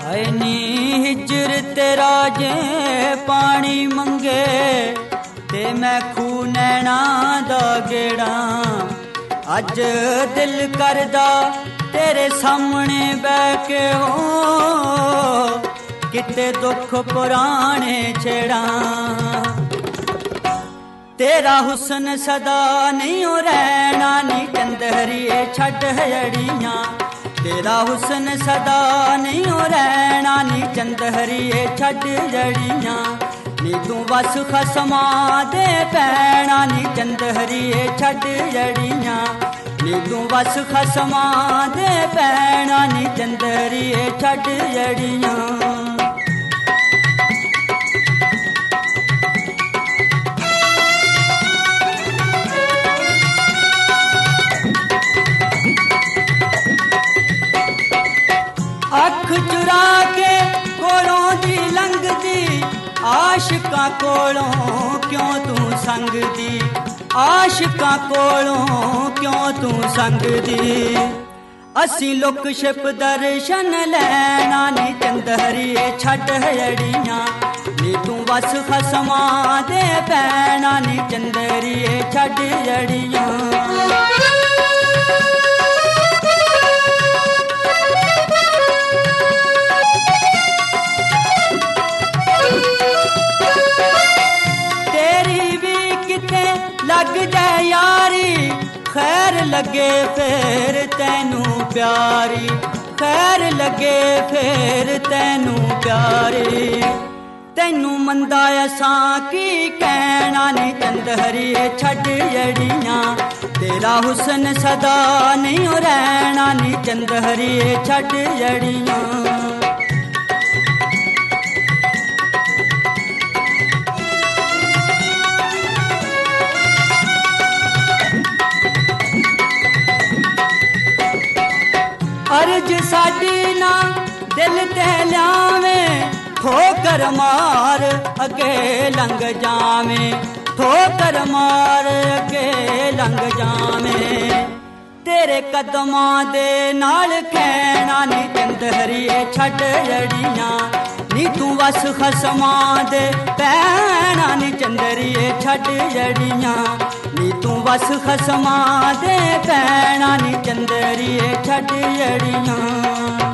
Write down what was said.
है नी हिजर तेरा जे पानी मंगे ते मैं खूह नैना दा गेड़ा अज दिल करदा तेरे सामने बह के हो किते दुख पुराने छेड़ा तेरा हुस्न सदा नहीं हो रहना नी चंदहरिए छड़ हड़ियां तेरा हुस्न सदा नहीं हो रहना नी चंदहरिए छड़ जड़ियां नी तू बस खसमा दे पैना नी चंदहरिए छड़ जड़ियां नी तू बस खसमा दे पैना नी चंदहरिए छड़ जड़ियां अख चुरा के कोलों दी लंघदी आशिकां कोलों क्यों तू संगदी आशिकां कोलों क्यों तू संगदी असी लुक छिप दर्शन लैना नी चंदहरिए छड़ हड़ियां नी तू बस खसमा दे पैना नी चंदहरिए छड़ जड़ियां लग जाए यारी खैर लगे फिर तैनू प्यारी खैर लगे फिर तैनू प्यारी तैनू मंदा असां की कहना नी चंदहरिए छड़ जड़ियां तेरा हुस्न सदा नहीं हो रहना नी चंदहरिए छड़ जड़ियां अर्ज साडी ना दिल ते ल्यावे ठोकर मार अगे लंघ जावे ठोकर मार अगे लंघ जावे तेरे कदमां दे नाल खैना नी चंदहरिए छड़ जड़ियां नी तू बस खसमा दे पैना नी चंदहरिए छड़ जड़ियां नी तू बस खसमा दे पैना नी चंदहरिए छड़ जड़ियां